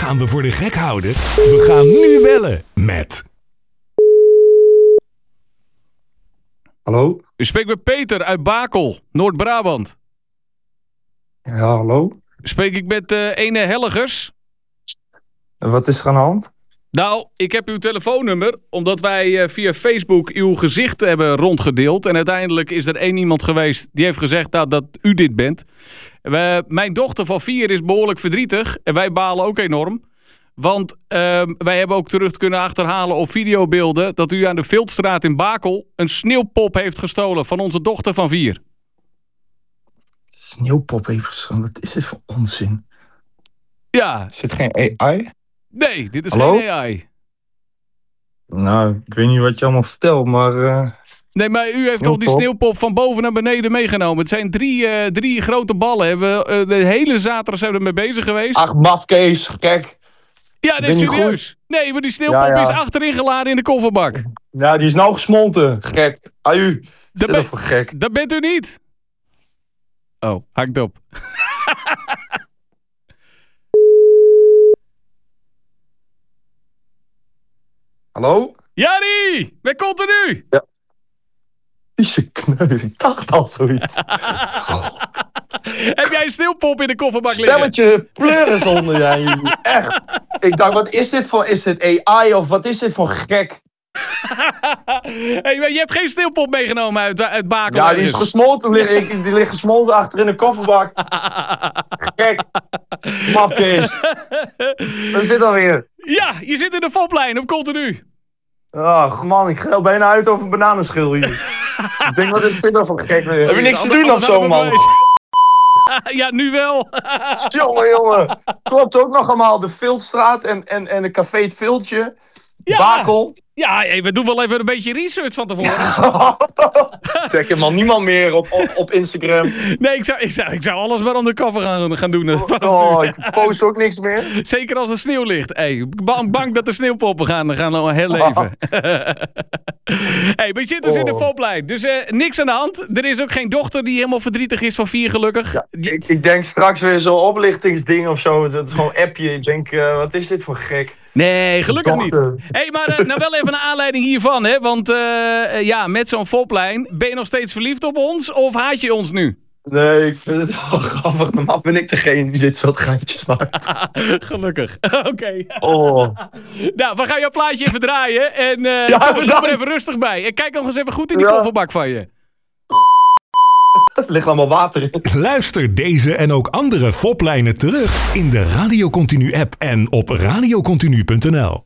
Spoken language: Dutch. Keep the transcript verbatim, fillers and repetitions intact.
gaan we voor de gek houden? We gaan nu bellen met... Hallo? U spreekt met Peter uit Bakel, Noord-Brabant. Ja, hallo? Spreek ik met uh, ene Helligers? En wat is er aan de hand? Nou, ik heb uw telefoonnummer, omdat wij uh, via Facebook uw gezicht hebben rondgedeeld. En uiteindelijk is er één iemand geweest die heeft gezegd nou, dat u dit bent. We, mijn dochter van vier is behoorlijk verdrietig en wij balen ook enorm. Want uh, wij hebben ook terug kunnen achterhalen op videobeelden dat u aan de Viltstraat in Bakel een sneeuwpop heeft gestolen van onze dochter van vier. Sneeuwpop heeft gestolen? Wat is dit voor onzin? Ja. Is dit geen A I? Nee, dit is Hallo? geen A I. Nou, ik weet niet wat je allemaal vertelt, maar... Uh... Nee, maar u heeft toch die sneeuwpop van boven naar beneden meegenomen. Het zijn drie, uh, drie grote ballen. We, uh, de hele zaterdag zijn we ermee bezig geweest. Ach, mafkees, gek. Ja, nee, serieus. Nee, maar die sneeuwpop ja, ja. is achterin geladen in de kofferbak. Ja, die is nou gesmolten. Gek. Aju. Dat ben voor gek. Dat bent u niet. Oh, hangt op. Hallo? Jari, ben continu. Ja. Vieze kneus, ik dacht al zoiets. Oh. Heb jij een sneeuwpop in de kofferbak liggen? Stelletje pleuris onder jij. Echt. Ik dacht, wat is dit voor, is dit A I of wat is dit voor gek? Hey, maar je hebt geen sneeuwpop meegenomen uit, uit Bakel. Ja, die is gesmolten. Die, die ligt gesmolten achter in de kofferbak. Gek. Mafkees. Wat is dit alweer? Ja, je zit in de foplijn op continu. Ach man, ik geel bijna uit over bananenschil hier. Ik denk, wat is dit nou voor gek weer? Heb je niks te doen of zo, man? Ja, nu wel. Jongen, jongen. Klopt ook nog allemaal. De Viltstraat en, en, en de café Het Viltje. Ja. Bakel. Ja, hey, we doen wel even een beetje research van tevoren. Trek helemaal niemand meer op, op, op Instagram. Nee, ik zou, ik, zou, ik zou alles maar undercover gaan, gaan doen. Oh, ik post ook niks meer. Zeker als er sneeuw ligt. Hey, bang, bang dat de sneeuwpoppen gaan, gaan herleven. Hey, we zitten dus oh. in de foplijn. Dus uh, niks aan de hand. Er is ook geen dochter die helemaal verdrietig is van vier, gelukkig. Ja, ik, ik denk straks weer zo'n oplichtingsding of zo. Het is gewoon een appje. Ik denk, uh, wat is dit voor gek? Nee, gelukkig niet. Hé, hey, maar uh, nou wel even een aanleiding hiervan, hè? Want uh, ja, met zo'n foplijn, ben je nog steeds verliefd op ons of haat je ons nu? Nee, ik vind het wel grappig. Normaal ben ik degene die dit soort geintjes maakt. Gelukkig. Oké. Okay. Oh. Nou, we gaan jouw plaatje even draaien en uh, ja, kom, kom er even rustig bij. En kijk nog eens even goed in die ja. kofferbak van je. Er ligt allemaal water in. Luister deze en ook andere foplijnen terug in de Radio Continu app en op radiocontinu punt n l.